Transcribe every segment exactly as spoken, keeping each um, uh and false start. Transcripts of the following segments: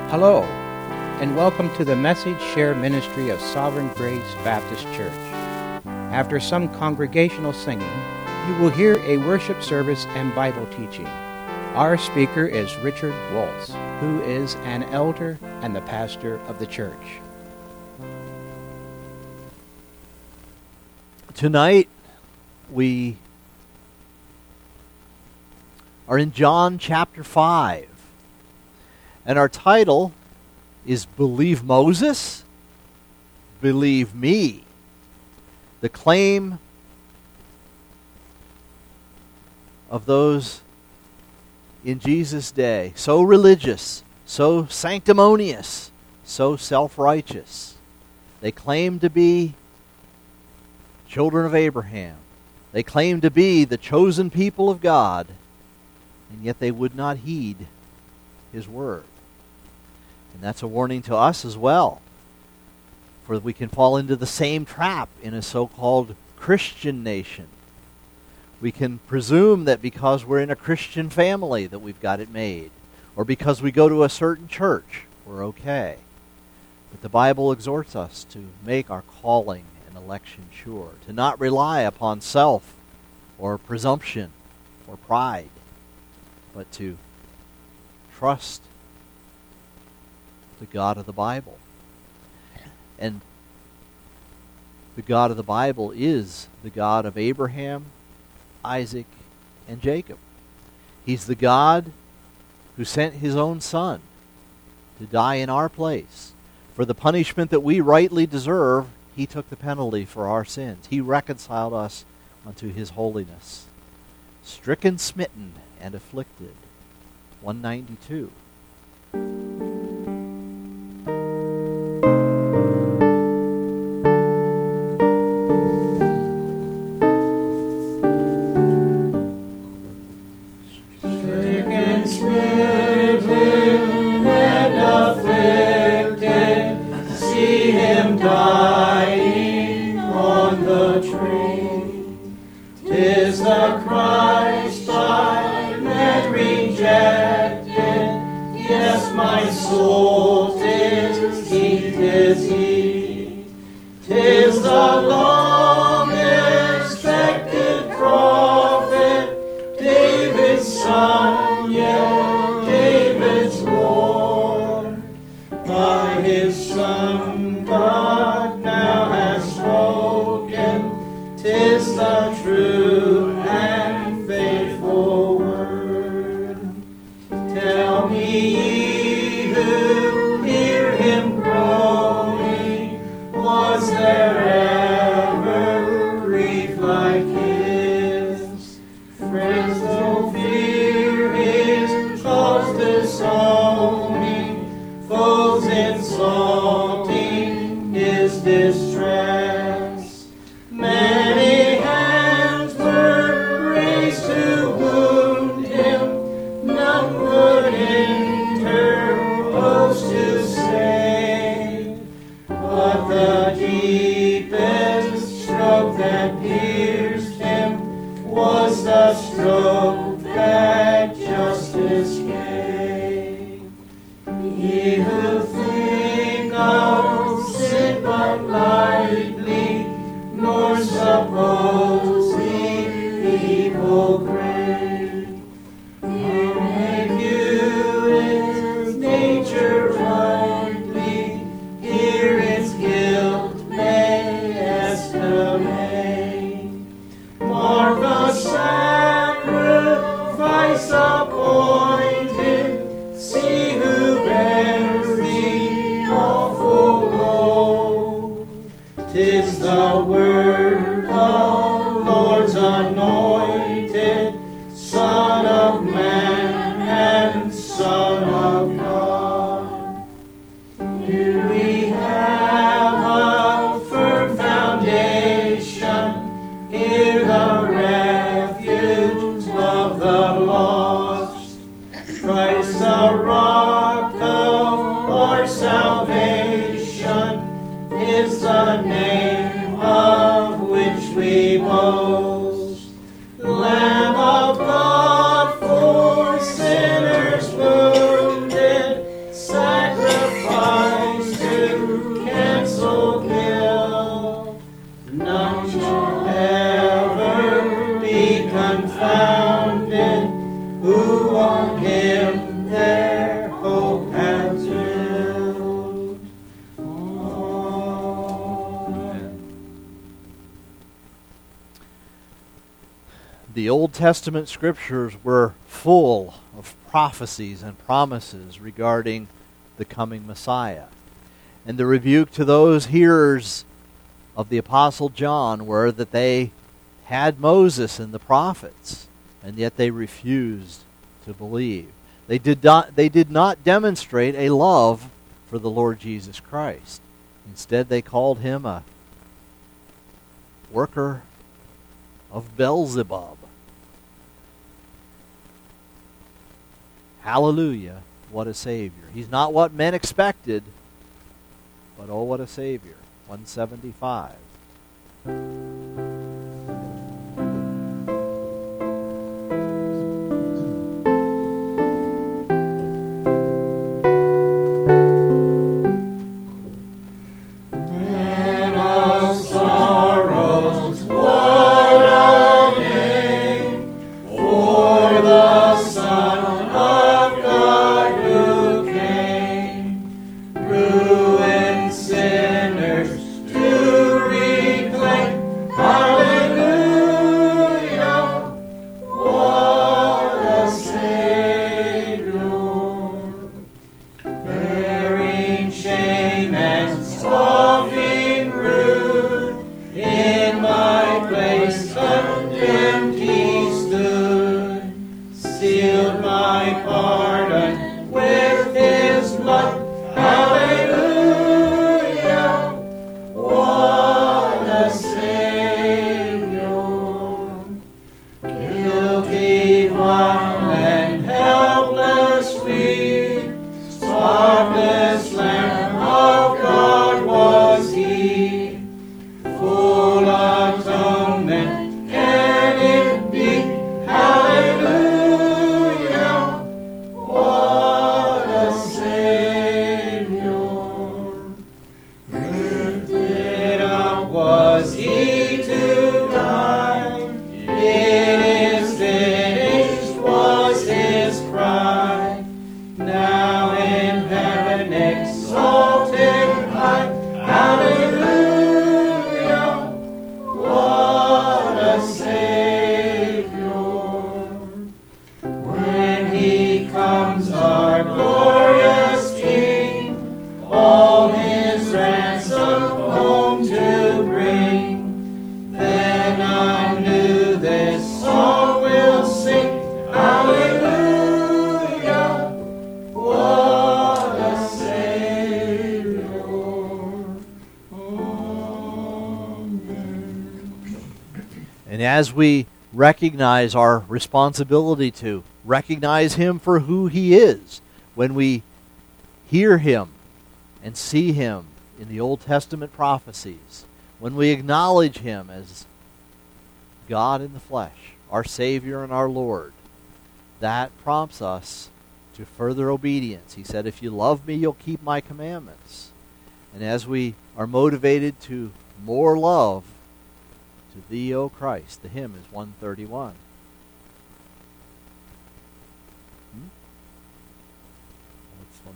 Hello, and welcome to the Message Share Ministry of Sovereign Grace Baptist Church. After some congregational singing, you will hear a worship service and Bible teaching. Our speaker is Richard Waltz, who is an elder and the pastor of the church. Tonight, we are in John chapter five. And our title is Believe Moses, Believe Me. The claim of those in Jesus' day, so religious, so sanctimonious, so self-righteous. They claim to be children of Abraham. They claim to be the chosen people of God, and yet they would not heed His word. And that's a warning to us as well, for we can fall into the same trap in a so-called Christian nation. We can presume that because we're in a Christian family that we've got it made, or because we go to a certain church, we're okay. But the Bible exhorts us to make our calling and election sure, to not rely upon self or presumption or pride, but to trust the God of the Bible. And the God of the Bible is the God of Abraham, Isaac, and Jacob. He's the God who sent His own Son to die in our place. For the punishment that we rightly deserve, He took the penalty for our sins. He reconciled us unto His holiness. Stricken, smitten, and afflicted. one ninety-two. Sacrifice appointed, see who bears the Old Testament scriptures were full of prophecies and promises regarding the coming Messiah. And the rebuke to those hearers of the Apostle John were that they had Moses and the prophets, and yet they refused to believe. They did not, they did not demonstrate a love for the Lord Jesus Christ. Instead, they called him a worker of Beelzebub. Hallelujah, what a Savior. He's not what men expected, but oh, what a Savior. one seventy-five. And as we recognize our responsibility to recognize him for who he is, when we hear him and see him in the Old Testament prophecies, when we acknowledge him as God in the flesh, our Savior and our Lord, that prompts us to further obedience. He said, if you love me, you'll keep my commandments. And as we are motivated to more love, to thee, O Christ, the hymn is one thirty-one. Hmm? What's one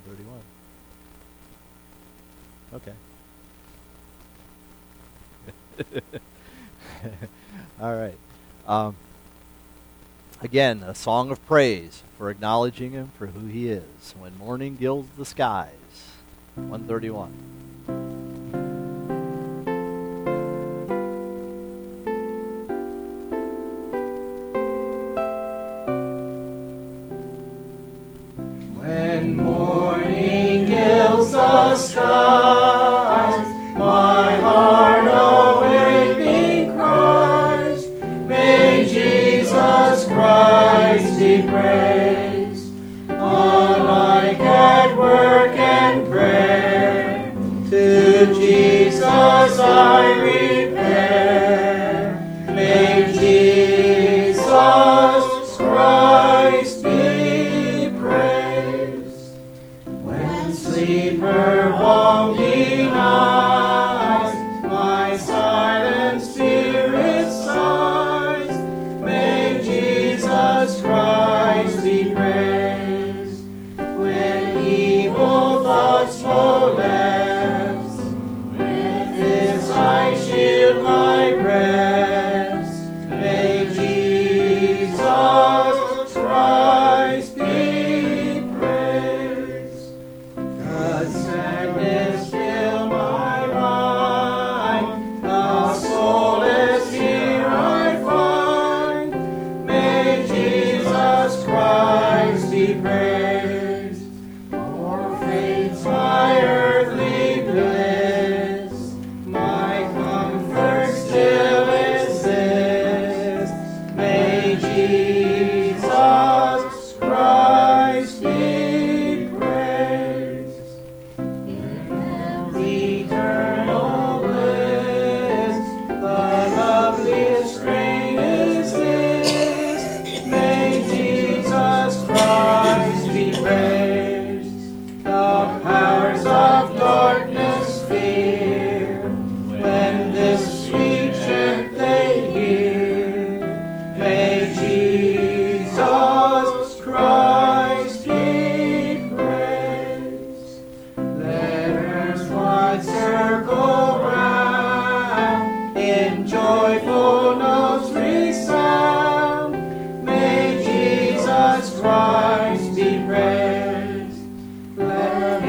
thirty-one? Okay. All right. Um, again, a song of praise for acknowledging him for who he is. When morning gilds the skies. one thirty-one. When morning gilds the skies, my heart awaiting cries, may Jesus Christ be praised. Alike at work and prayer, to Jesus I repair. May Jesus Christ be praised. When sleeper longing eyes, my silent spirit sighs, may Jesus Christ be praised. When evil thoughts molest, with his eye shield my breast, may Jesus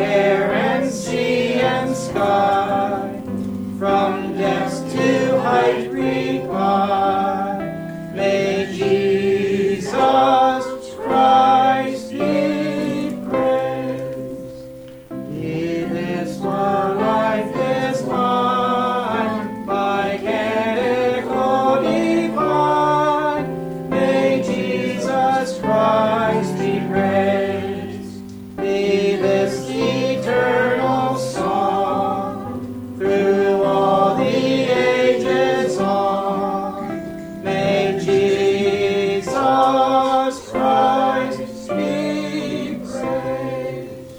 air and sea and sky, from depths to height reply. May Jesus Christ be praised. He lives for life is mine, by canticle divine. May Jesus Christ be praised. Be this eternal song through all the ages on. May Jesus Christ be praised.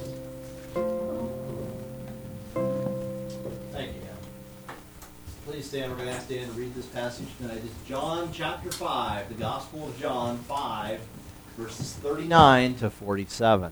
Thank you, Adam. Please stand. We're going to ask Dan to read this passage tonight. It's John chapter five, the Gospel of John five, verses thirty-nine to forty-seven.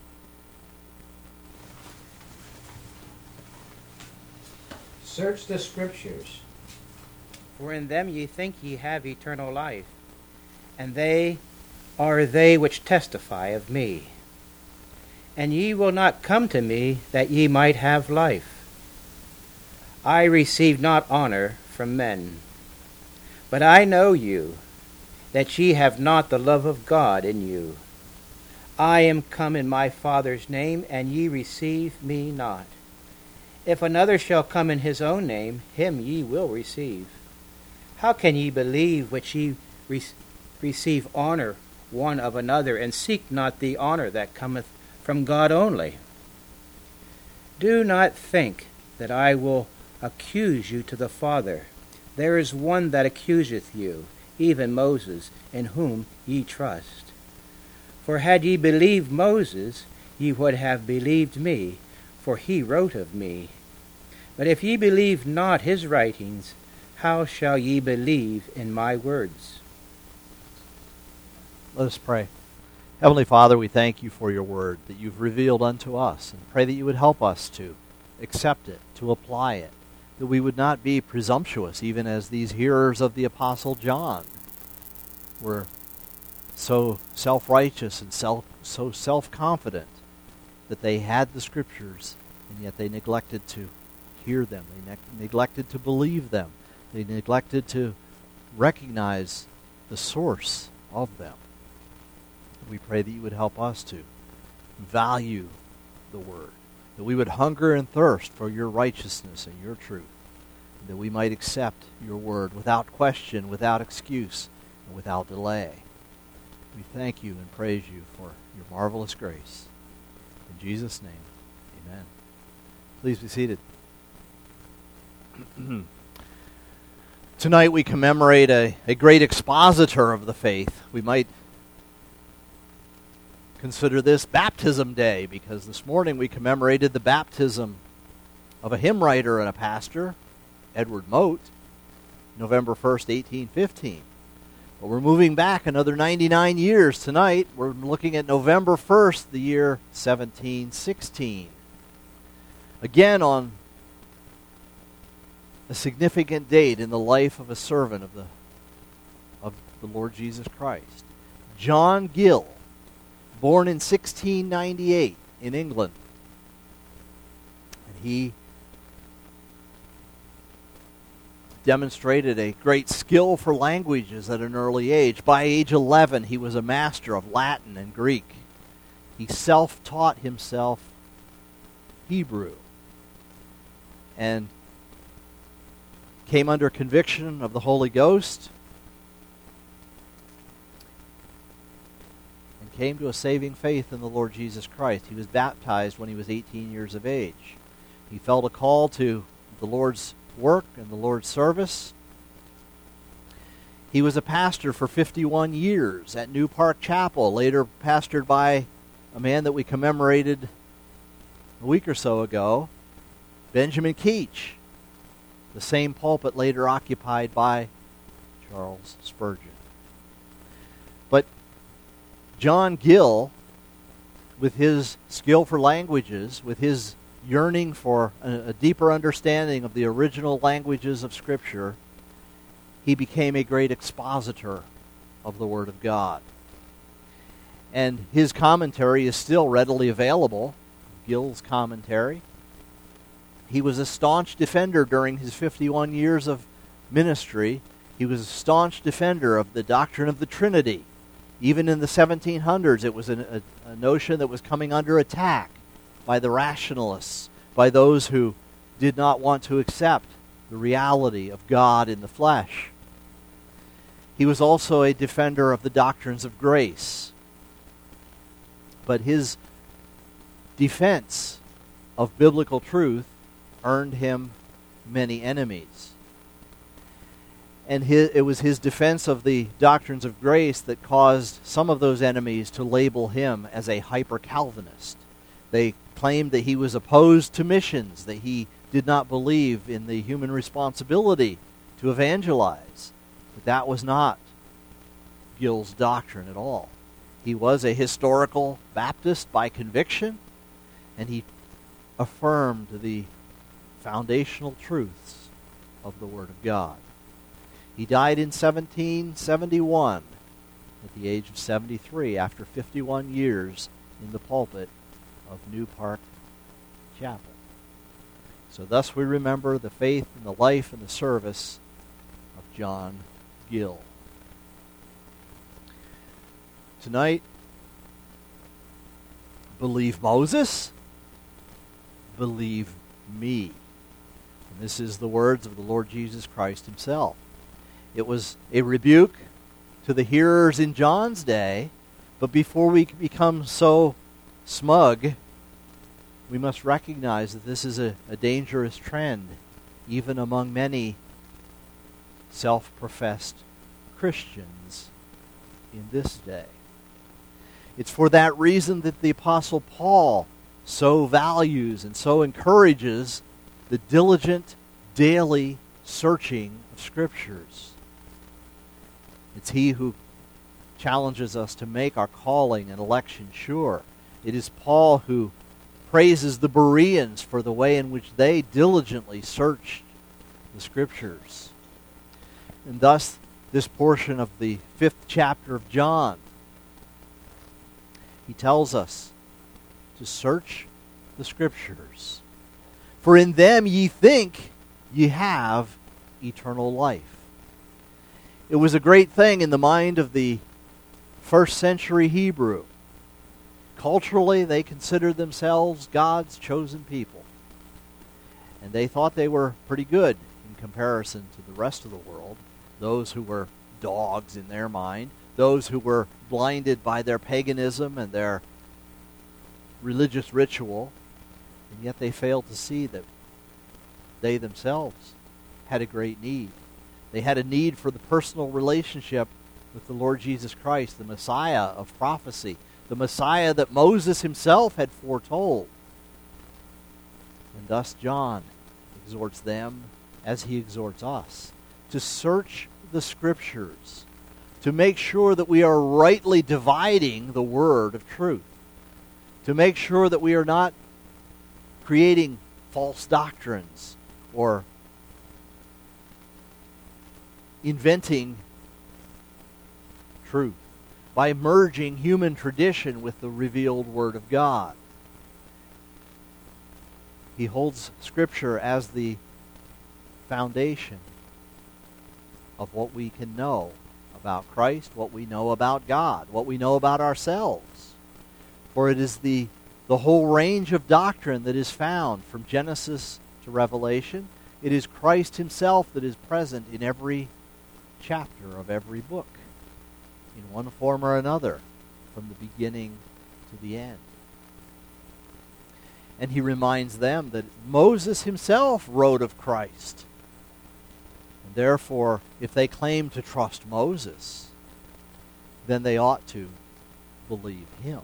Search the Scriptures, for in them ye think ye have eternal life, and they are they which testify of me. And ye will not come to me that ye might have life. I receive not honor from men, but I know you, that ye have not the love of God in you. I am come in my Father's name, and ye receive me not. If another shall come in his own name, him ye will receive. How can ye believe which ye re- receive honor one of another, and seek not the honor that cometh from God only? Do not think that I will accuse you to the Father. There is one that accuseth you, even Moses, in whom ye trust. For had ye believed Moses, ye would have believed me, for he wrote of me. But if ye believe not his writings, how shall ye believe in my words? Let us pray. Heavenly Father, we thank you for your word that you've revealed unto us, and pray that you would help us to accept it, to apply it, that we would not be presumptuous, even as these hearers of the Apostle John were so self-righteous and self, so self-confident that they had the Scriptures, and yet they neglected to hear them. They ne- neglected to believe them. They neglected to recognize the source of them. We pray that you would help us to value the Word, that we would hunger and thirst for your righteousness and your truth, and that we might accept your Word without question, without excuse, and without delay. We thank you and praise you for your marvelous grace. In Jesus' name, amen. Please be seated. Tonight we commemorate a, a great expositor of the faith. We might consider this Baptism Day, because this morning we commemorated the baptism of a hymn writer and a pastor, Edward Mote, November first, eighteen fifteen. But we're moving back another ninety-nine years tonight. We're looking at November first, the year seventeen sixteen. Again, on a significant date in the life of a servant of the of the Lord Jesus Christ. John Gill, born in sixteen ninety-eight in England. And he demonstrated a great skill for languages at an early age. By age eleven, he was a master of Latin and Greek. He self-taught himself Hebrew and came under conviction of the Holy Ghost and came to a saving faith in the Lord Jesus Christ. He was baptized when he was eighteen years of age. He felt a call to the Lord's work and the Lord's service. He was a pastor for fifty-one years at New Park Chapel, later pastored by a man that we commemorated a week or so ago, Benjamin Keach, the same pulpit later occupied by Charles Spurgeon. But John Gill, with his skill for languages, with his yearning for a, a deeper understanding of the original languages of Scripture, he became a great expositor of the Word of God. And his commentary is still readily available. Gill's commentary. He was a staunch defender during his fifty-one years of ministry. He was a staunch defender of the doctrine of the Trinity. Even in the seventeen hundreds, it was a, a, a notion that was coming under attack by the rationalists, by those who did not want to accept the reality of God in the flesh. He was also a defender of the doctrines of grace. But his defense of biblical truth earned him many enemies. And his, it was his defense of the doctrines of grace that caused some of those enemies to label him as a hyper-Calvinist. They claimed that he was opposed to missions, that he did not believe in the human responsibility to evangelize. But that was not Gill's doctrine at all. He was a historical Baptist by conviction, and he affirmed the foundational truths of the Word of God. He died in seventeen seventy-one at the age of seventy-three after fifty-one years in the pulpit of New Park Chapel. So thus we remember the faith and the life and the service of John Gill. Tonight, believe Moses, believe me. And this is the words of the Lord Jesus Christ himself. It was a rebuke to the hearers in John's day, but before we become so smug, we must recognize that this is a, a dangerous trend, even among many self-professed Christians in this day. It's for that reason that the Apostle Paul so values and so encourages the diligent, daily searching of Scriptures. It's he who challenges us to make our calling and election sure. It is Paul who praises the Bereans for the way in which they diligently searched the Scriptures. And thus, this portion of the fifth chapter of John, he tells us to search the Scriptures, for in them ye think ye have eternal life. It was a great thing in the mind of the first century Hebrew. Culturally, they considered themselves God's chosen people. And they thought they were pretty good in comparison to the rest of the world, those who were dogs in their mind, those who were blinded by their paganism and their religious ritual, and yet they failed to see that they themselves had a great need. They had a need for the personal relationship with the Lord Jesus Christ, the Messiah of prophecy, the Messiah that Moses himself had foretold. And thus John exhorts them, as he exhorts us, to search the Scriptures, to make sure that we are rightly dividing the word of truth, to make sure that we are not creating false doctrines or inventing truth by merging human tradition with the revealed Word of God. He holds Scripture as the foundation of what we can know about Christ, what we know about God, what we know about ourselves. For it is the, the whole range of doctrine that is found from Genesis to Revelation. It is Christ himself that is present in every chapter of every book, in one form or another, from the beginning to the end. And he reminds them that Moses himself wrote of Christ. And therefore, if they claim to trust Moses, then they ought to believe him.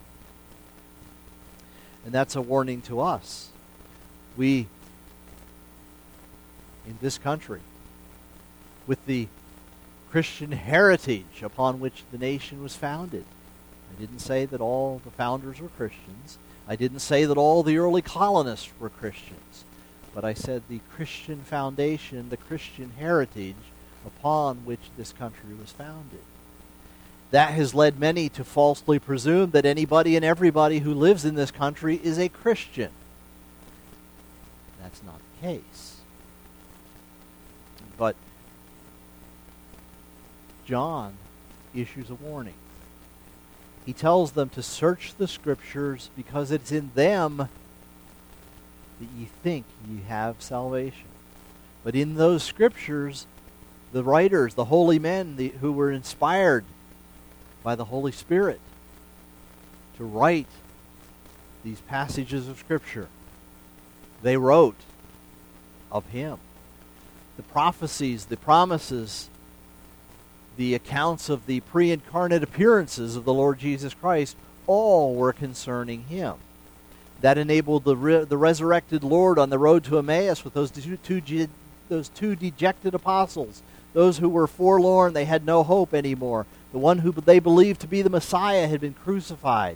And that's a warning to us. We, in this country, with the Christian heritage upon which the nation was founded. I didn't say that all the founders were Christians. I didn't say that all the early colonists were Christians. But I said the Christian foundation, the Christian heritage upon which this country was founded. That has led many to falsely presume that anybody and everybody who lives in this country is a Christian. That's not the case. But John issues a warning. He tells them to search the Scriptures because it's in them that ye think ye have salvation. But in those Scriptures, the writers, the holy men the, who were inspired by the Holy Spirit to write these passages of Scripture, they wrote of Him. The prophecies, the promises, the accounts of the pre-incarnate appearances of the Lord Jesus Christ, all were concerning Him. That enabled the re- the resurrected Lord on the road to Emmaus with those two, two, those two dejected apostles, those who were forlorn, they had no hope anymore. The one who they believed to be the Messiah had been crucified,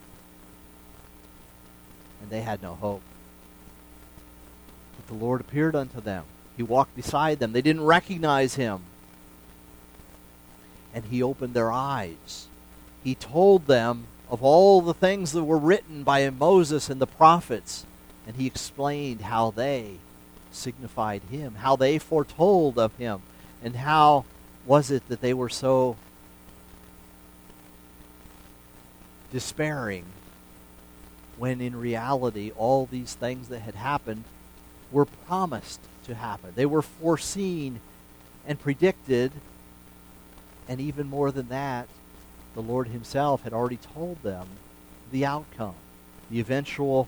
and they had no hope. But the Lord appeared unto them. He walked beside them. They didn't recognize Him. And He opened their eyes. He told them of all the things that were written by Moses and the prophets, and He explained how they signified Him, how they foretold of Him, and how was it that they were so despairing when in reality all these things that had happened were promised to happen. They were foreseen and predicted, and even more than that, the Lord Himself had already told them the outcome, the eventual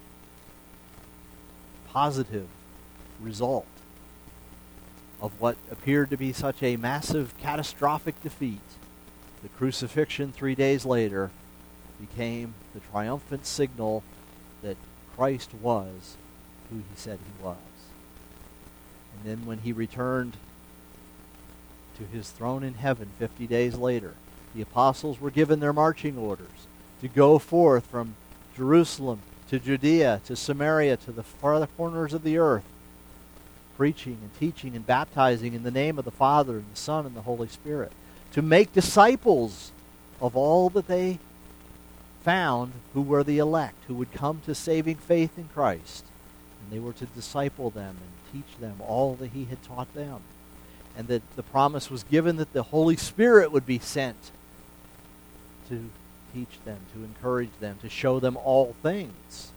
positive result of what appeared to be such a massive, catastrophic defeat. The crucifixion three days later became the triumphant signal that Christ was who He said He was. And then when He returned to His throne in heaven fifty days later, the apostles were given their marching orders to go forth from Jerusalem to Judea to Samaria to the farther corners of the earth, preaching and teaching and baptizing in the name of the Father and the Son and the Holy Spirit, to make disciples of all that they found who were the elect, who would come to saving faith in Christ. And they were to disciple them and teach them all that He had taught them. And that the promise was given that the Holy Spirit would be sent to teach them, to encourage them, to show them all things.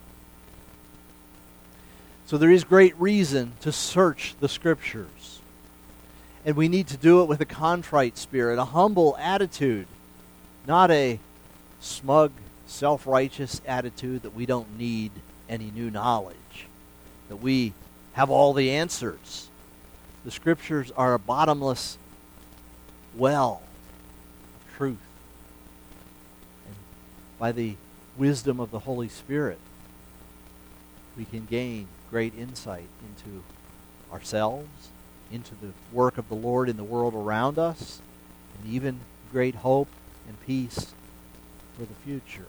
So there is great reason to search the Scriptures. And we need to do it with a contrite spirit, a humble attitude, not a smug, self-righteous attitude that we don't need any new knowledge, that we have all the answers. The Scriptures are a bottomless well of truth. And by the wisdom of the Holy Spirit, we can gain great insight into ourselves, into the work of the Lord in the world around us, and even great hope and peace for the future.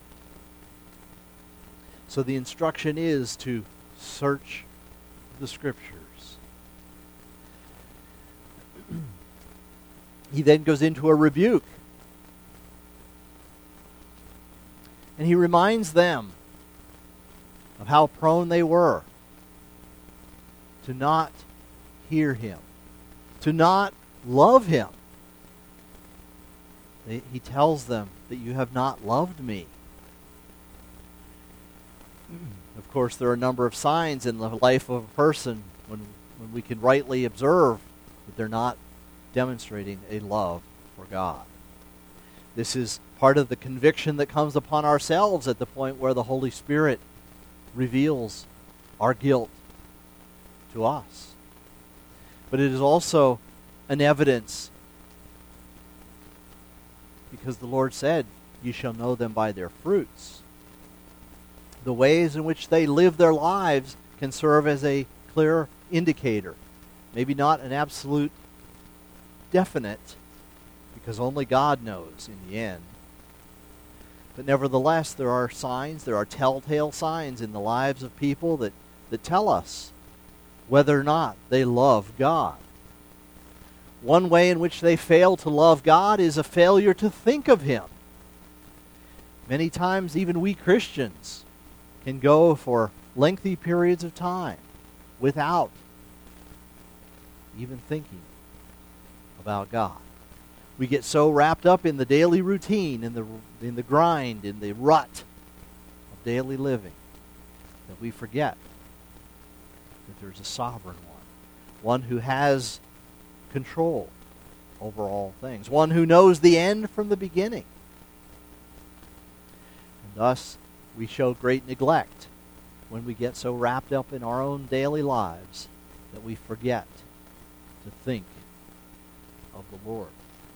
So the instruction is to search the Scriptures. He then goes into a rebuke. And he reminds them of how prone they were to not hear Him, to not love Him. He tells them that you have not loved me. Of course, there are a number of signs in the life of a person when, when we can rightly observe that they're not demonstrating a love for God. This is part of the conviction that comes upon ourselves at the point where the Holy Spirit reveals our guilt to us. But it is also an evidence, because the Lord said, "You shall know them by their fruits." The ways in which they live their lives can serve as a clear indicator. Maybe not an absolute definite, because only God knows in the end. But nevertheless, there are signs, there are telltale signs in the lives of people that, that tell us whether or not they love God. One way in which they fail to love God is a failure to think of Him. Many times even we Christians can go for lengthy periods of time without even thinking about God. We get so wrapped up in the daily routine, in the in the grind, in the rut of daily living, that we forget that there's a sovereign one, one who has control over all things, one who knows the end from the beginning. And thus, we show great neglect when we get so wrapped up in our own daily lives that we forget to think of the Lord.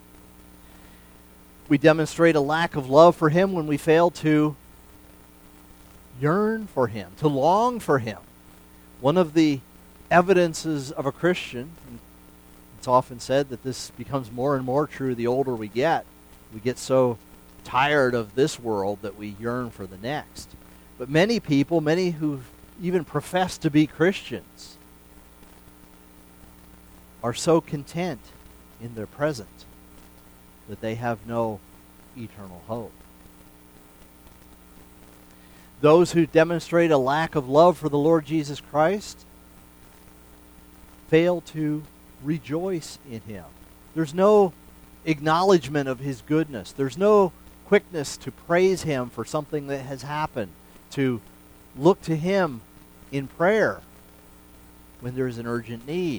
We demonstrate a lack of love for Him when we fail to yearn for Him, to long for Him. One of the evidences of a Christian, and it's often said that this becomes more and more true the older we get. We get so tired of this world that we yearn for the next. But many people, many who even profess to be Christians, are so content in their present that they have no eternal hope. Those who demonstrate a lack of love for the Lord Jesus Christ fail to rejoice in Him. There's no acknowledgement of His goodness. There's no quickness to praise Him for something that has happened, to look to Him in prayer when there's an urgent need.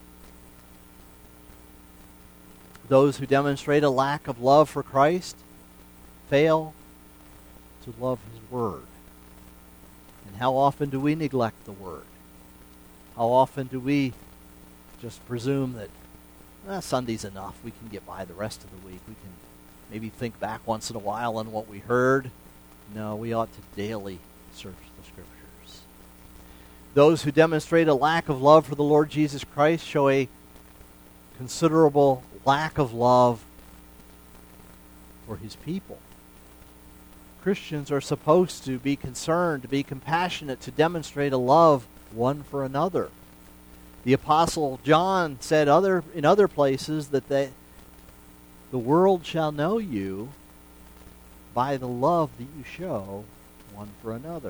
Those who demonstrate a lack of love for Christ fail to love His Word. And how often do we neglect the Word? How often do we just presume that eh, Sunday's enough, we can get by the rest of the week, we can maybe think back once in a while on what we heard? No, we ought to daily search the Scriptures. Those who demonstrate a lack of love for the Lord Jesus Christ show a considerable lack of love for His people. Christians are supposed to be concerned, to be compassionate, to demonstrate a love one for another. The Apostle John said other in other places that they, the world shall know you by the love that you show one for another.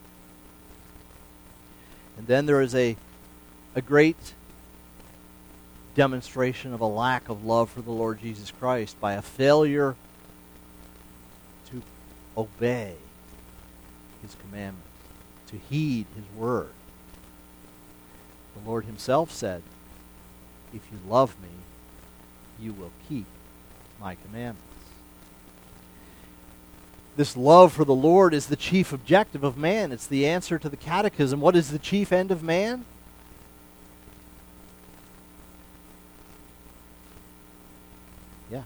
And then there is a, a great demonstration of a lack of love for the Lord Jesus Christ by a failure to obey His commandments, to heed His word. The Lord Himself said, "If you love me, you will keep my commandments." This love for the Lord is the chief objective of man. It's the answer to the catechism. What is the chief end of man? Yeah.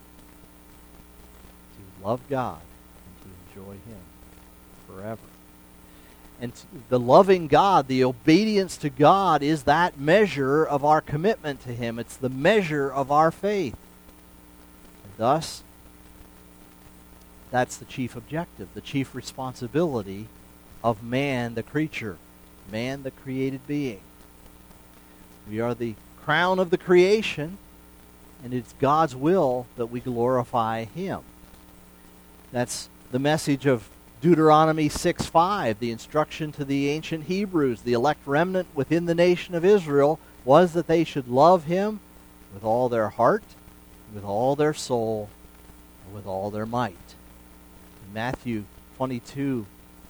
To love God and to enjoy Him forever. And the loving God, the obedience to God, is that measure of our commitment to Him. It's the measure of our faith. And thus, that's the chief objective, the chief responsibility of man, the creature, man, the created being. We are the crown of the creation, and it's God's will that we glorify Him. That's the message of Deuteronomy six five, the instruction to the ancient Hebrews, the elect remnant within the nation of Israel, was that they should love Him with all their heart, with all their soul, and with all their might. In Matthew twenty-two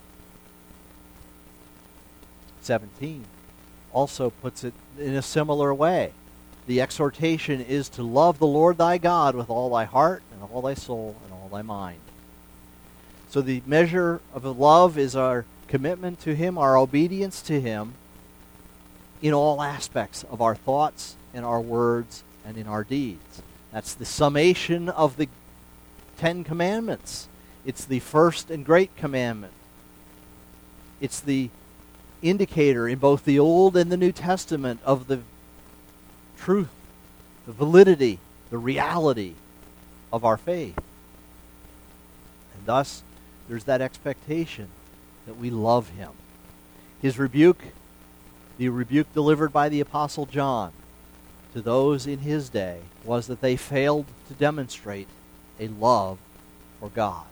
seventeen also puts it in a similar way. The exhortation is to love the Lord thy God with all thy heart and all thy soul and all thy mind. So the measure of love is our commitment to Him, our obedience to Him in all aspects of our thoughts and our words and in our deeds. That's the summation of the Ten Commandments. It's the first and great commandment. It's the indicator in both the Old and the New Testament of the truth, the validity, the reality of our faith. And thus, there's that expectation that we love Him. His rebuke, the rebuke delivered by the Apostle John to those in his day was that they failed to demonstrate a love for God.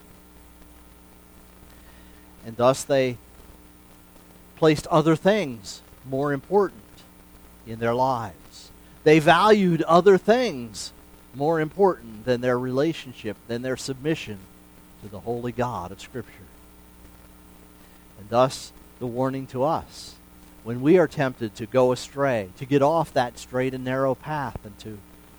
And thus they placed other things more important in their lives. They valued other things more important than their relationship, than their submission to the holy God of Scripture. And thus the warning to us, when we are tempted to go astray, to get off that straight and narrow path and to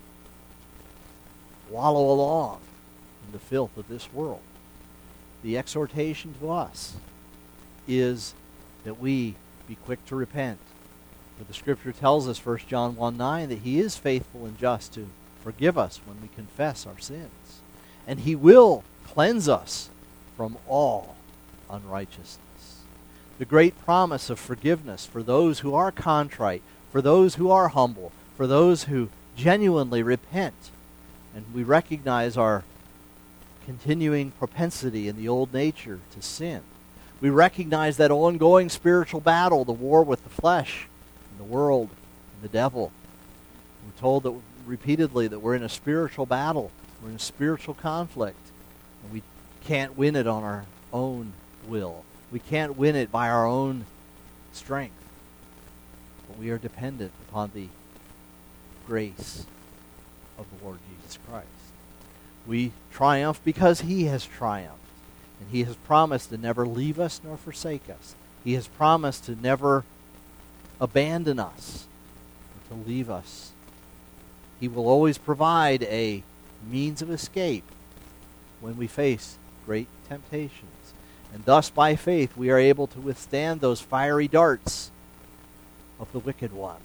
wallow along in the filth of this world, the exhortation to us is that we be quick to repent. For the Scripture tells us, First John one nine, that he is faithful and just to forgive us when we confess our sins. And he will cleanse us from all unrighteousness. The great promise of forgiveness for those who are contrite, for those who are humble, for those who genuinely repent, and we recognize our continuing propensity in the old nature to sin. We recognize that ongoing spiritual battle, the war with the flesh, and the world, and the devil. We're told that repeatedly that we're in a spiritual battle. We're in a spiritual conflict. And we can't win it on our own will. We can't win it by our own strength. But we are dependent upon the grace of the Lord Jesus Christ. We triumph because he has triumphed. And he has promised to never leave us nor forsake us. He has promised to never abandon us or to leave us. He will always provide a means of escape when we face great temptations. And thus, by faith, we are able to withstand those fiery darts of the wicked one.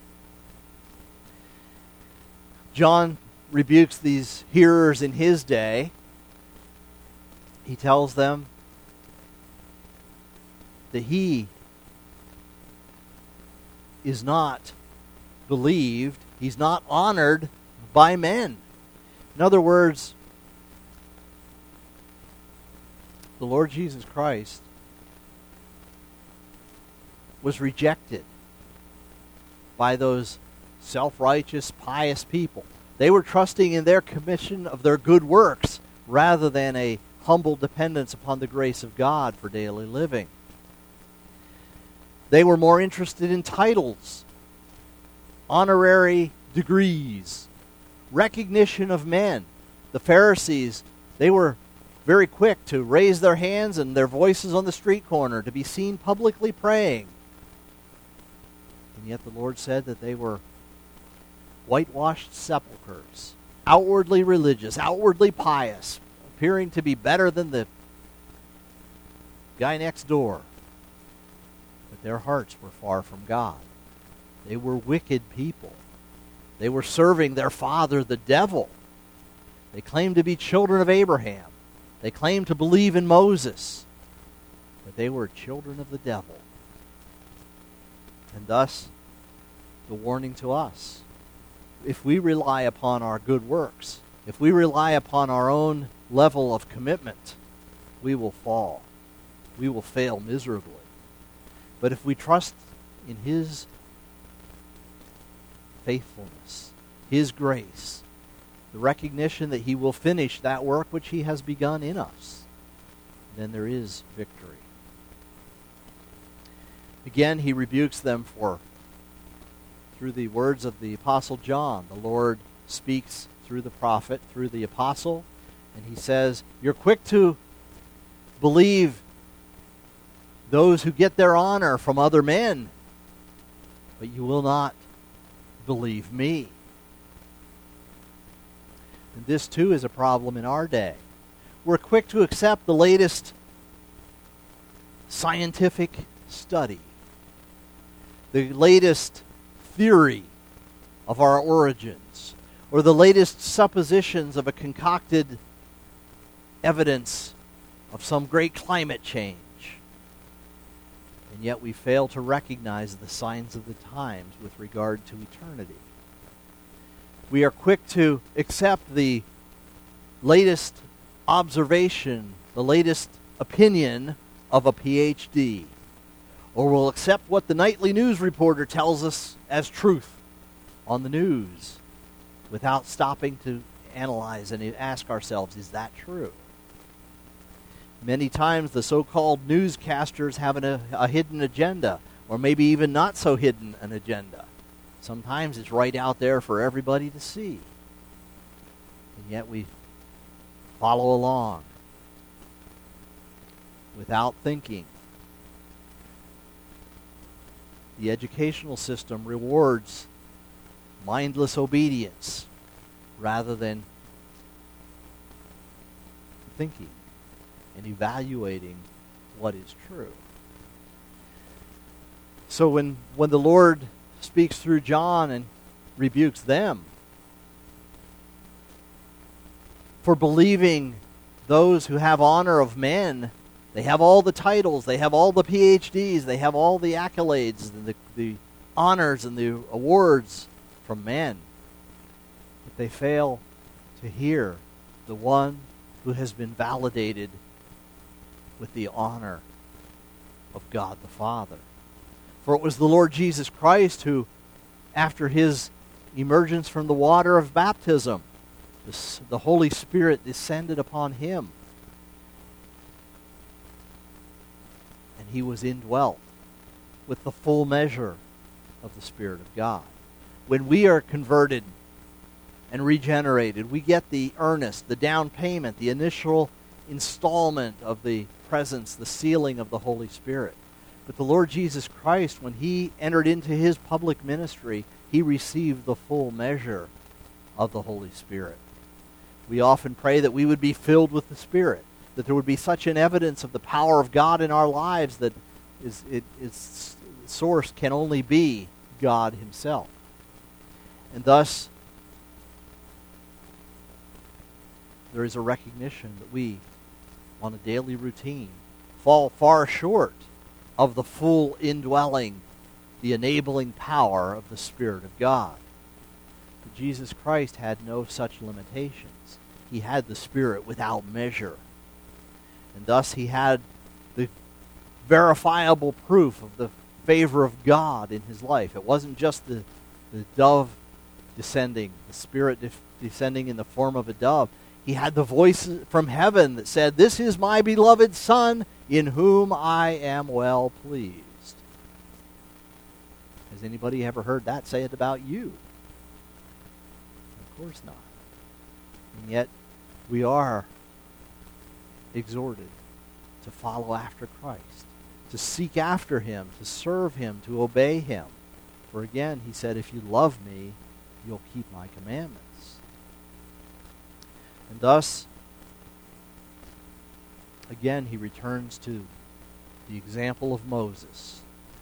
John rebukes these hearers in his day. He tells them that he is not believed, he's not honored by men. In other words, the Lord Jesus Christ was rejected by those self-righteous, pious people. They were trusting in their commission of their good works rather than a humble dependence upon the grace of God for daily living. They were more interested in titles, honorary degrees, recognition of men. The Pharisees, they were very quick to raise their hands and their voices on the street corner, to be seen publicly praying. And yet the Lord said that they were whitewashed sepulchres, outwardly religious, outwardly pious, appearing to be better than the guy next door. But their hearts were far from God. They were wicked people. They were serving their father, the devil. They claimed to be children of Abraham. They claimed to believe in Moses. But they were children of the devil. And thus, the warning to us. If we rely upon our good works, if we rely upon our own level of commitment, we will fall. We will fail miserably. But if we trust in his faithfulness, his grace, the recognition that he will finish that work which he has begun in us, then there is victory. Again, he rebukes them for, through the words of the Apostle John, the Lord speaks through the prophet, through the apostle, and he says, you're quick to believe those who get their honor from other men, but you will not believe me. And this too is a problem in our day. We're quick to accept the latest scientific study, the latest theory of our origins, or the latest suppositions of a concocted evidence of some great climate change. And yet we fail to recognize the signs of the times with regard to eternity. We are quick to accept the latest observation, the latest opinion of a P H D, or we'll accept what the nightly news reporter tells us as truth on the news without stopping to analyze and ask ourselves, is that true? Many times the so-called newscasters have an, a, a hidden agenda, or maybe even not so hidden an agenda. Sometimes it's right out there for everybody to see. And yet we follow along without thinking. The educational system rewards mindless obedience rather than thinking and evaluating what is true. So when, when the Lord speaks through John and rebukes them for believing those who have honor of men, they have all the titles, they have all the P H Ds, they have all the accolades, the, the honors and the awards from men, but they fail to hear the one who has been validated with the honor of God the Father. For it was the Lord Jesus Christ who, after his emergence from the water of baptism, the, the Holy Spirit descended upon him. And he was indwelt with the full measure of the Spirit of God. When we are converted and regenerated, we get the earnest, the down payment, the initial installment of the presence, the sealing of the Holy Spirit. But the Lord Jesus Christ, when he entered into his public ministry, he received the full measure of the Holy Spirit. We often pray that we would be filled with the Spirit, that there would be such an evidence of the power of God in our lives that is, it, its source can only be God himself. And thus, there is a recognition that we, on a daily routine, fall far short of the full indwelling, the enabling power of the Spirit of God. But Jesus Christ had no such limitations. He had the Spirit without measure. And thus he had the verifiable proof of the favor of God in his life. It wasn't just the, the dove descending, the Spirit de- descending in the form of a dove. He had the voice from heaven that said, "This is my beloved Son, in whom I am well pleased." Has anybody ever heard that say it about you? Of course not. And yet, we are exhorted to follow after Christ, to seek after him, to serve him, to obey him. For again, he said, if you love me, you'll keep my commandments. And thus, again, he returns to the example of Moses.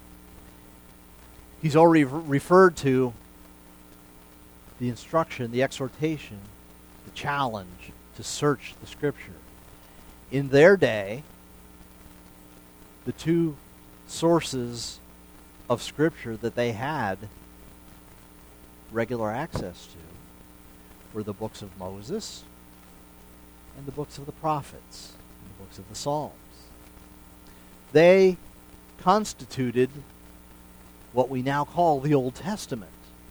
He's already re- referred to the instruction, the exhortation, the challenge to search the Scripture. In their day, the two sources of Scripture that they had regular access to were the books of Moses and the books of the prophets, and the books of the Psalms. They constituted what we now call the Old Testament.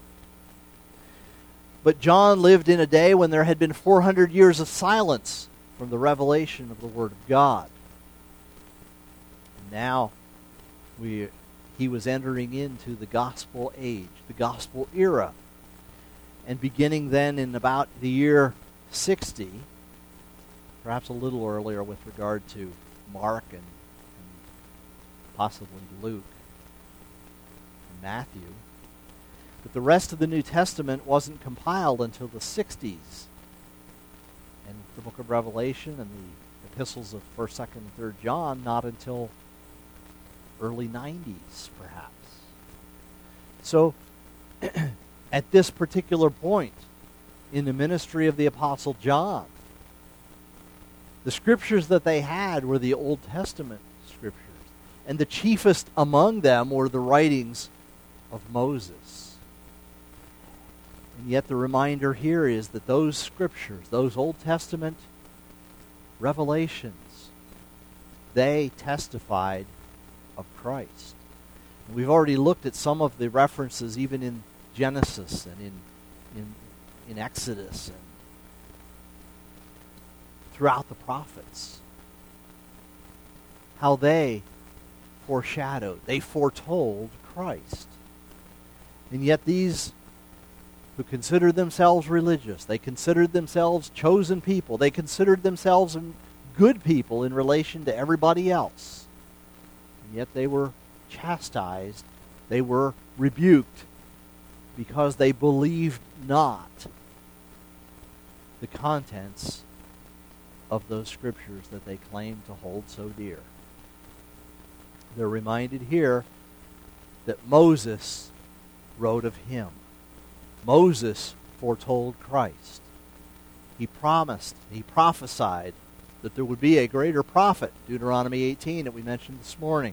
But John lived in a day when there had been four hundred years of silence from the revelation of the Word of God. And now we, he was entering into the gospel age, the gospel era. And beginning then in about the year sixty, perhaps a little earlier with regard to Mark and, and possibly Luke and Matthew. But the rest of the New Testament wasn't compiled until the sixties. And the book of Revelation and the epistles of first, second, and third John not until early nineties, perhaps. So, at this particular point in the ministry of the Apostle John, the scriptures that they had were the Old Testament scriptures. And the chiefest among them were the writings of Moses. And yet the reminder here is that those scriptures, those Old Testament revelations, they testified of Christ. And we've already looked at some of the references even in Genesis and in, in, in Exodus and throughout the prophets. How they foreshadowed, they foretold Christ. And yet these who considered themselves religious, they considered themselves chosen people, they considered themselves good people in relation to everybody else. And yet they were chastised, they were rebuked because they believed not the contents of those scriptures that they claimed to hold so dear. They're reminded here that Moses wrote of him. Moses foretold Christ. He promised, he prophesied that there would be a greater prophet, Deuteronomy eighteen that we mentioned this morning.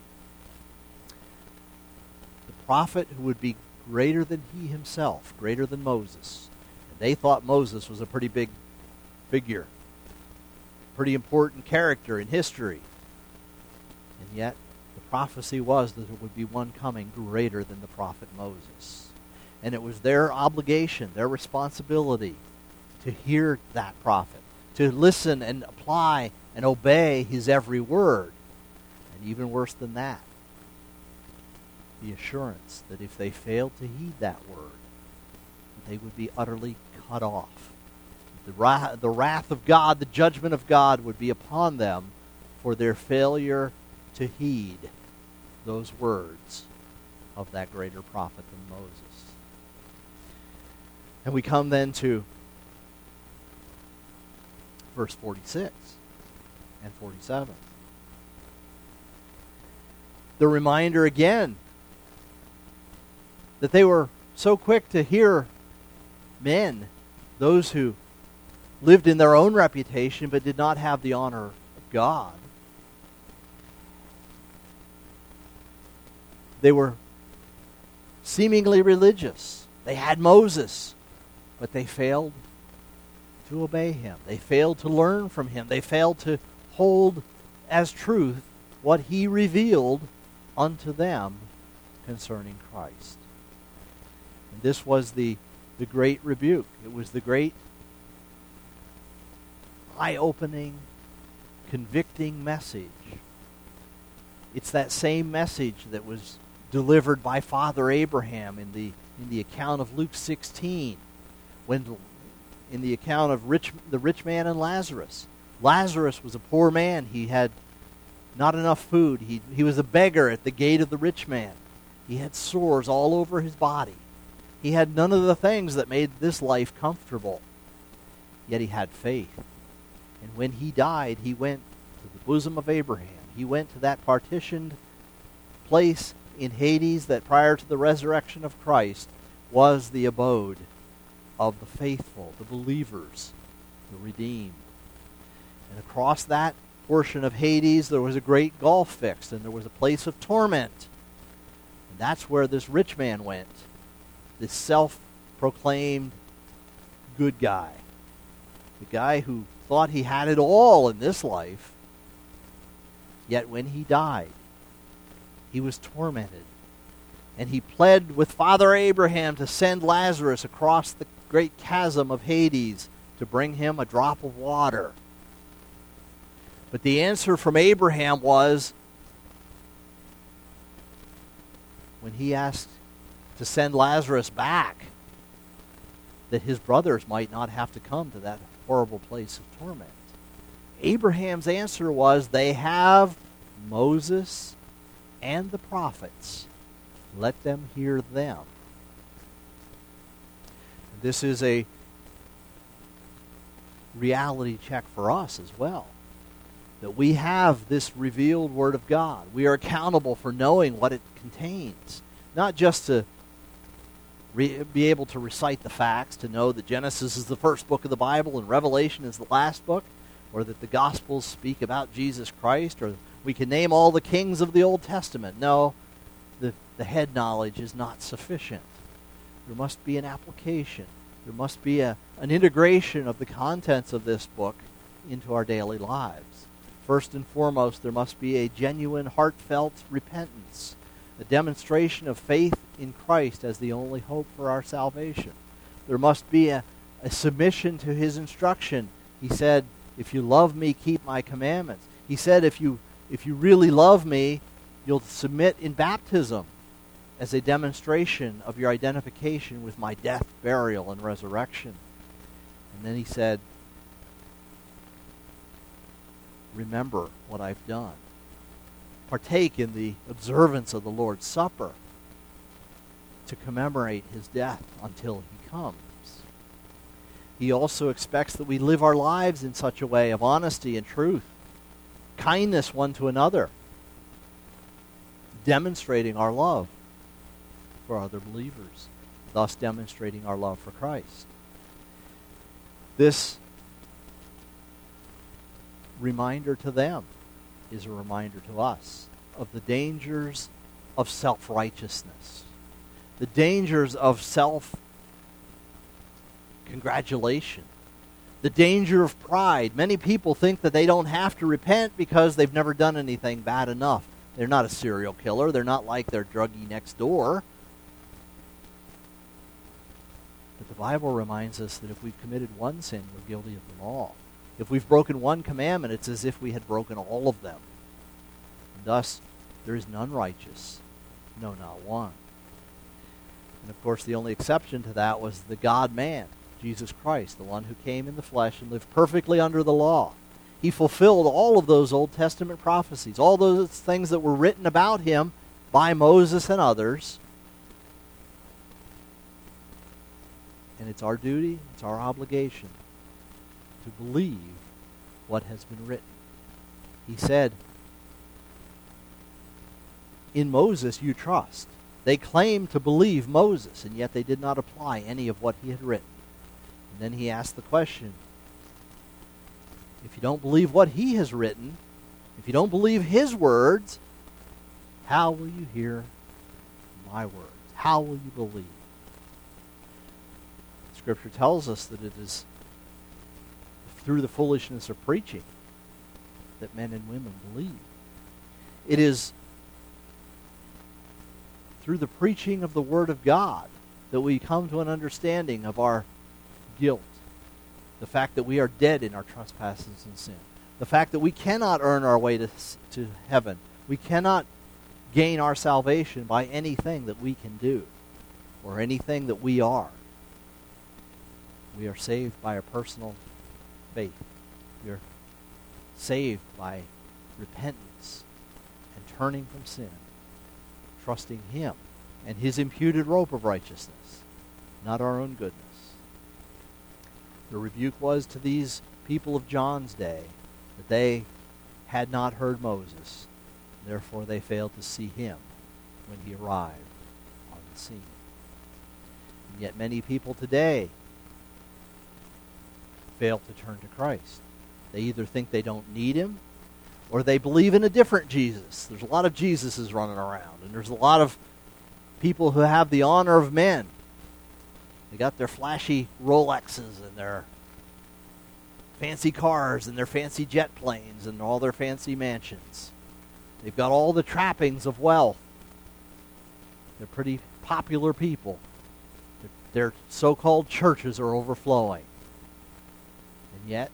The prophet who would be greater than he himself, greater than Moses. And they thought Moses was a pretty big figure, pretty important character in history. And yet, the prophecy was that there would be one coming greater than the prophet Moses. And it was their obligation, their responsibility to hear that prophet, to listen and apply and obey his every word. And even worse than that, the assurance that if they failed to heed that word, they would be utterly cut off. The wrath, the wrath of God, the judgment of God would be upon them for their failure to heed those words of that greater prophet than Moses. And we come then to verse forty-six and forty-seven. The reminder again that they were so quick to hear men, those who lived in their own reputation but did not have the honor of God. They were seemingly religious. They had Moses, but they failed to obey him. They failed to learn from him. They failed to hold as truth what he revealed unto them concerning Christ. And this was the, the great rebuke. It was the great eye-opening, convicting message. It's that same message that was delivered by Father Abraham in the in the account of Luke sixteen, when in the account of rich the rich man and Lazarus. Lazarus was a poor man. He had not enough food. He he was a beggar at the gate of the rich man. He had sores all over his body. He had none of the things that made this life comfortable. Yet he had faith. And when he died, he went to the bosom of Abraham. He went to that partitioned place in Hades that prior to the resurrection of Christ was the abode of the faithful, the believers, the redeemed. And across that portion of Hades there was a great gulf fixed, and there was a place of torment. And that's where this rich man went, this self-proclaimed good guy, the guy who thought he had it all in this life. Yet when he died, he was tormented. And he pled with Father Abraham to send Lazarus across the great chasm of Hades to bring him a drop of water. But the answer from Abraham was, when he asked to send Lazarus back, that his brothers might not have to come to that horrible place of torment. Abraham's answer was, they have Moses and the prophets. Let them hear them. This is a reality check for us as well, that we have this revealed Word of God. We are accountable for knowing what it contains, not just to re- be able to recite the facts, to know that Genesis is the first book of the Bible and Revelation is the last book, or that the Gospels speak about Jesus Christ, or we can name all the kings of the Old Testament. No, the, the head knowledge is not sufficient. There must be an application. There must be a, an integration of the contents of this book into our daily lives. First and foremost, there must be a genuine, heartfelt repentance, a demonstration of faith in Christ as the only hope for our salvation. There must be a, a submission to his instruction. He said, if you love me, keep my commandments. He said, if you if you really love me, you'll submit in baptism as a demonstration of your identification with my death, burial, and resurrection. And then he said, remember what I've done. Partake in the observance of the Lord's Supper to commemorate his death until he comes. He also expects that we live our lives in such a way of honesty and truth, kindness one to another, demonstrating our love for other believers, thus demonstrating our love for Christ. This reminder to them is a reminder to us of the dangers of self-righteousness, the dangers of self-congratulation, the danger of pride. Many people think that they don't have to repent because they've never done anything bad enough. They're not a serial killer. They're not like their druggie next door. But the Bible reminds us that if we've committed one sin, we're guilty of them all. If we've broken one commandment, it's as if we had broken all of them. And thus, there is none righteous, no, not one. And of course, the only exception to that was the God-man, Jesus Christ, the one who came in the flesh and lived perfectly under the law. He fulfilled all of those Old Testament prophecies, all those things that were written about him by Moses and others. And it's our duty, it's our obligation to believe what has been written. He said, in Moses you trust. They claimed to believe Moses, and yet they did not apply any of what he had written. And then he asked the question, if you don't believe what he has written, if you don't believe his words, how will you hear my words? How will you believe? Scripture tells us that it is through the foolishness of preaching that men and women believe. It is through the preaching of the Word of God that we come to an understanding of our guilt, the fact that we are dead in our trespasses and sin, the fact that we cannot earn our way to, to heaven. We cannot gain our salvation by anything that we can do or anything that we are. We are saved by a personal faith. We are saved by repentance and turning from sin, trusting him and his imputed robe of righteousness, not our own goodness. The rebuke was to these people of John's day that they had not heard Moses, therefore they failed to see him when he arrived on the scene. And yet many people today fail to turn to Christ. They either think they don't need him, or they believe in a different Jesus. There's a lot of Jesuses running around, and there's a lot of people who have the honor of men. They got their flashy Rolexes and their fancy cars and their fancy jet planes and all their fancy mansions. They've got all the trappings of wealth. They're pretty popular people. Their so-called churches are overflowing. And yet,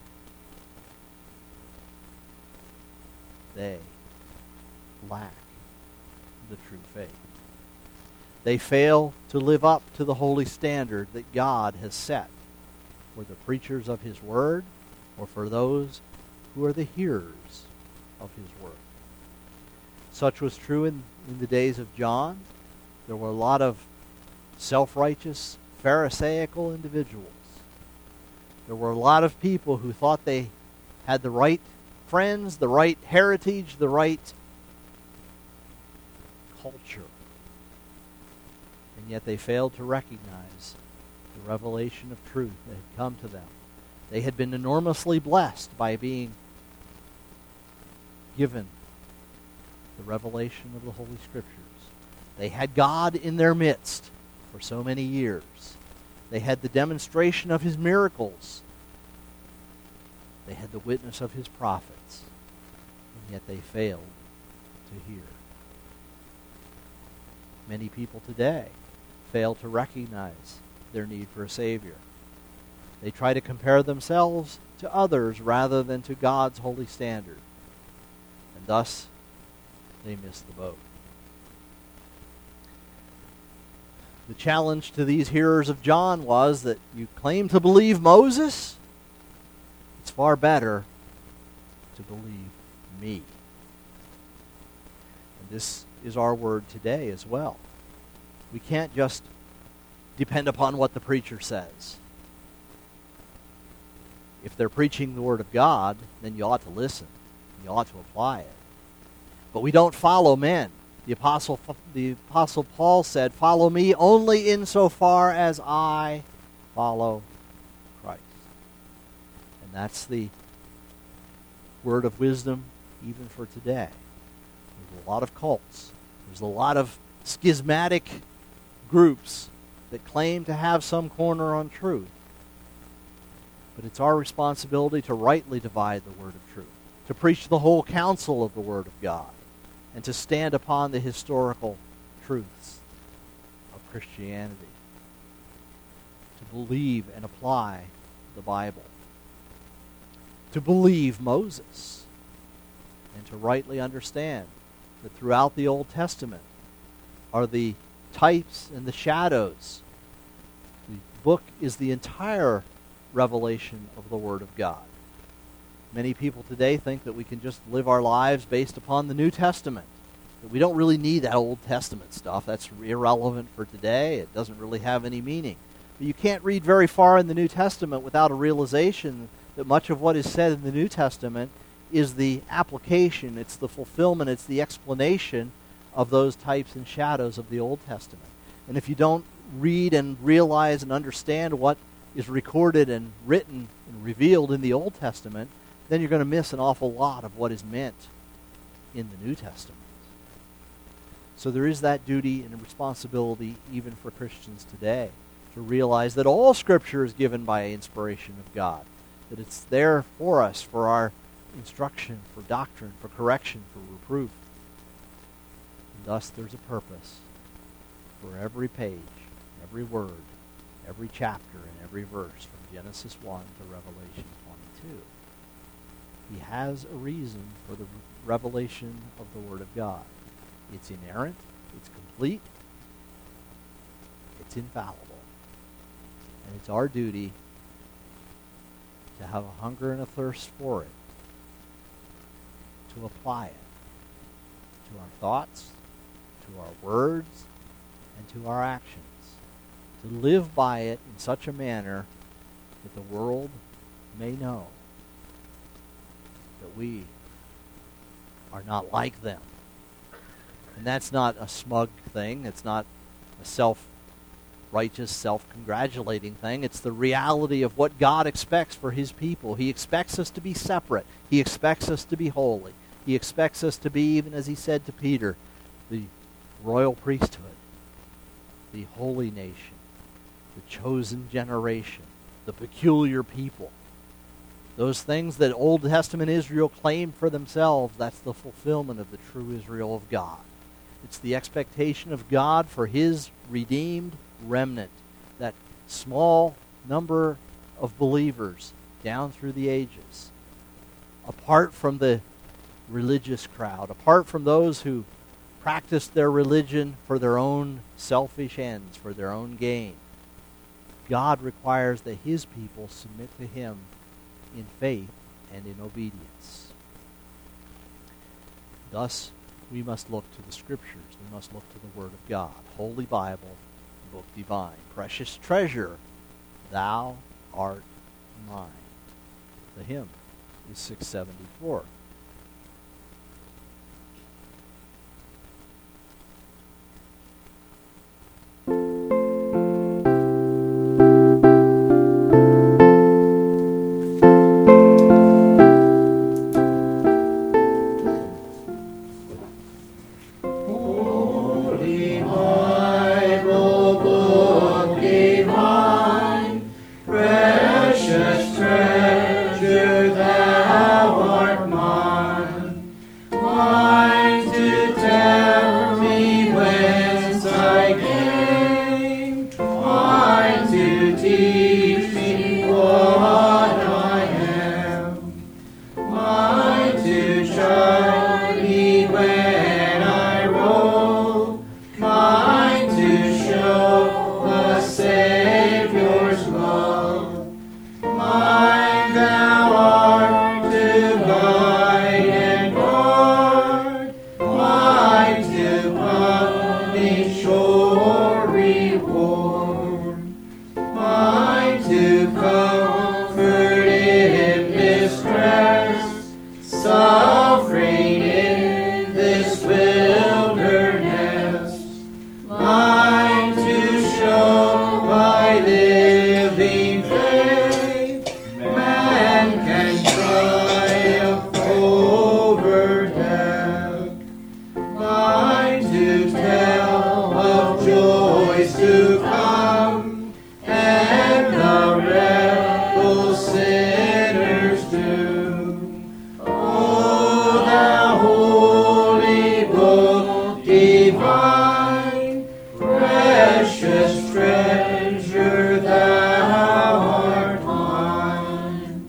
they lack the true faith. They fail to live up to the holy standard that God has set for the preachers of his word or for those who are the hearers of his word. Such was true in, in the days of John. There were a lot of self-righteous, pharisaical individuals. There were a lot of people who thought they had the right friends, the right heritage, the right culture. And yet they failed to recognize the revelation of truth that had come to them. They had been enormously blessed by being given the revelation of the Holy Scriptures. They had God in their midst for so many years. They had the demonstration of his miracles. They had the witness of his prophets. And yet they failed to hear. Many people today fail to recognize their need for a Savior. They try to compare themselves to others rather than to God's holy standard. And thus, they miss the boat. The challenge to these hearers of John was that you claim to believe Moses? It's far better to believe me. And this is our word today as well. We can't just depend upon what the preacher says. If they're preaching the Word of God, then you ought to listen. You ought to apply it. But we don't follow men. The Apostle, the Apostle Paul said, "Follow me only insofar as I follow Christ." And that's the word of wisdom even for today. There's a lot of cults. There's a lot of schismatic groups that claim to have some corner on truth. But it's our responsibility to rightly divide the word of truth, to preach the whole counsel of the Word of God, and to stand upon the historical truths of Christianity, to believe and apply the Bible, to believe Moses, and to rightly understand that throughout the Old Testament are the types and the shadows. The book is the entire revelation of the Word of God. Many people today think that we can just live our lives based upon the New Testament, that we don't really need that Old Testament stuff. That's irrelevant for today. It doesn't really have any meaning. But you can't read very far in the New Testament without a realization that much of what is said in the New Testament is the application, it's the fulfillment, it's the explanation of those types and shadows of the Old Testament. And if you don't read and realize and understand what is recorded and written and revealed in the Old Testament, then you're going to miss an awful lot of what is meant in the New Testament. So there is that duty and responsibility even for Christians today to realize that all Scripture is given by inspiration of God, that it's there for us, for our instruction, for doctrine, for correction, for reproof. And thus there's a purpose for every page, every word, every chapter, and every verse from Genesis one to Revelation twenty-two. He has a reason for the revelation of the Word of God. It's inerrant, it's complete, it's infallible. And it's our duty to have a hunger and a thirst for it, to apply it to our thoughts, to our words, and to our actions, to live by it in such a manner that the world may know that we are not like them. And that's not a smug thing. It's not a self-righteous, self-congratulating thing. It's the reality of what God expects for His people. He expects us to be separate. He expects us to be holy. He expects us to be, even as He said to Peter, the royal priesthood, the holy nation, the chosen generation, the peculiar people. Those things that Old Testament Israel claimed for themselves, that's the fulfillment of the true Israel of God. It's the expectation of God for His redeemed remnant, that small number of believers down through the ages, apart from the religious crowd, apart from those who practiced their religion for their own selfish ends, for their own gain. God requires that His people submit to Him in faith and in obedience. Thus, we must look to the Scriptures. We must look to the Word of God. Holy Bible, book divine. Precious treasure, thou art mine. The hymn is six seventy-four. Precious treasure, thou art mine. joys to come, and the rebel sinners doom. O thou holy book divine, precious treasure thou art mine.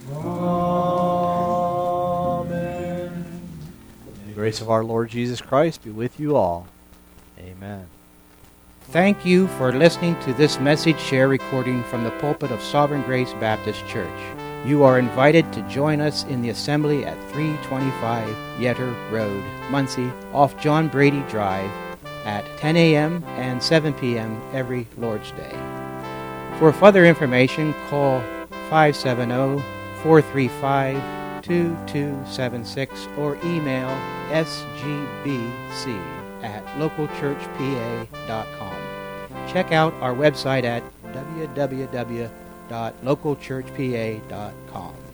Amen. The grace of our Lord Jesus Christ be with you all. Amen. Thank you for listening to this message share recording from the pulpit of Sovereign Grace Baptist Church. You are invited to join us in the assembly at three twenty-five Yetter Road, Muncie, off John Brady Drive at ten a.m. and seven p.m. every Lord's Day. For further information, call five seven zero, four three five, two two seven six or email s g b c at local church p a dot com. Check out our website at w w w dot local church p a dot com.